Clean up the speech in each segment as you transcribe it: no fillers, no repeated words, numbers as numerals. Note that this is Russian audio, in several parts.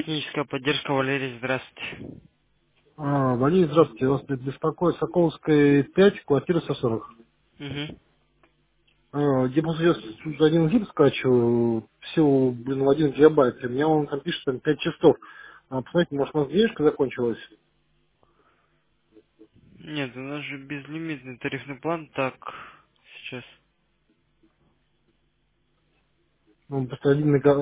техническая поддержка, Валерий, здравствуйте. Валерий, здравствуйте. Вас беспокоит Соколовская 5, квартира 140. Угу. Я просто сейчас один зип скачиваю, всего, в 1 гигабайт, и у меня он там пишет, там 5 часов. Посмотрите, может, у нас денежка закончилась? Нет, у нас же безлимитный тарифный план. Так, сейчас. Просто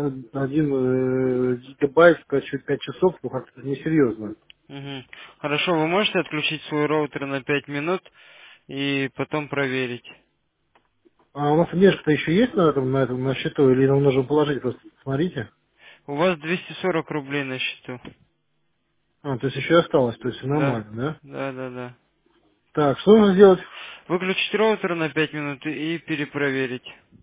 один гигабайт скачивает 5 часов, ну как-то несерьезно. Угу. Хорошо, вы можете отключить свой роутер на 5 минут и потом проверить. А у нас денежка-то еще есть на счету, или нам нужно положить просто? Смотрите. У вас 240 рублей на счету. То есть еще осталось, то есть всё Да. нормально, да? Да, да, да. Так, что нужно сделать? Выключить роутер на 5 минут и перепроверить.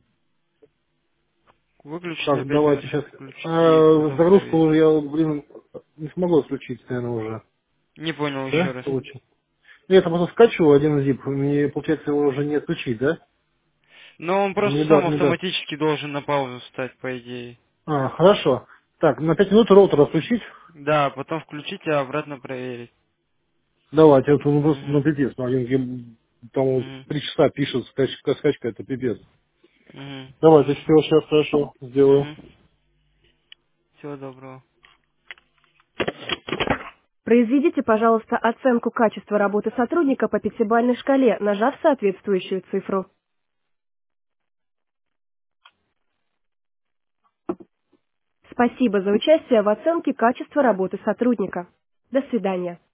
Выключить на Так, 5 минут, давайте сейчас. включить и потом Загрузку проверить. уже я, не смогу отключить, наверное, уже. Не понял еще Да? раз. Получил. Я это просто скачиваю один zip, мне, получается, его уже не отключить, да? Но он просто Не сам даст, не даст. автоматически должен на паузу встать, по идее. Хорошо. Так, на 5 минут роутер отключить. Да, потом включить, а обратно проверить. Давайте, это ну, просто Угу. пипец. Там Угу. 3 часа пишет, скачка, это пипец. Угу. Давайте, все, сейчас хорошо, сделаю. Угу. Всего доброго. Произведите, пожалуйста, оценку качества работы сотрудника по пятибалльной шкале, нажав соответствующую цифру. Спасибо за участие в оценке качества работы сотрудника. До свидания.